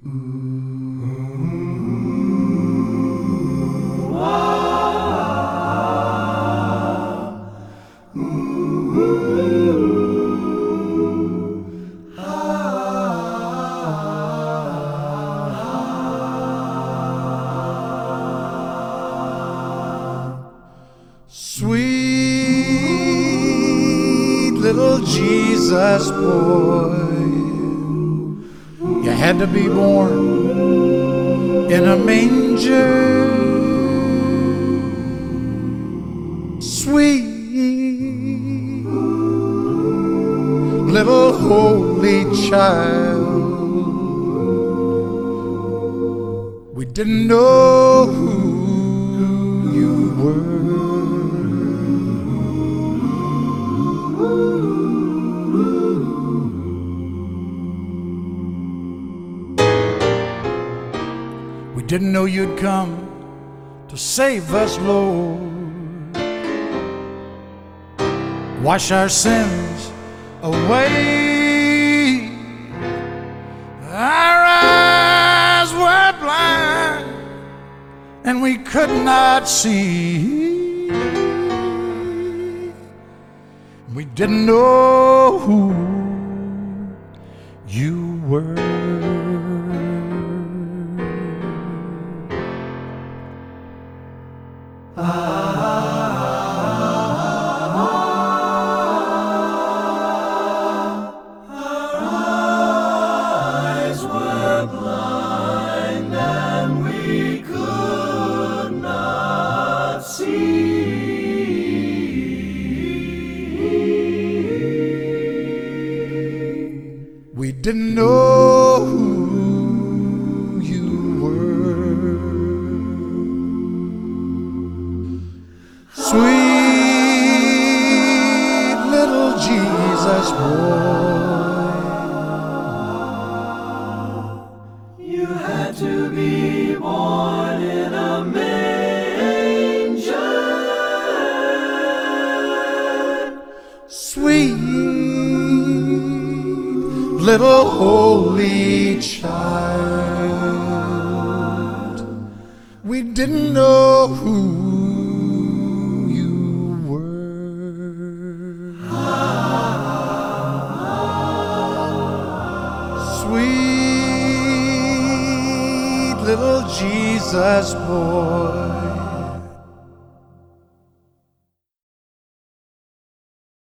Sweet little Jesus boy, you had to be born in a manger. Sweet little holy child, we didn't know who you were. We didn't know you'd come to save us, Lord. Wash our sins away. Our eyes were blind and we could not see. We didn't know who you were. Eyes were blind and we could not see. We didn't know who you were. Sweet little Jesus boy, you had to be born in a manger. Sweet little holy child, we didn't know who you were. Sweet little Jesus boy,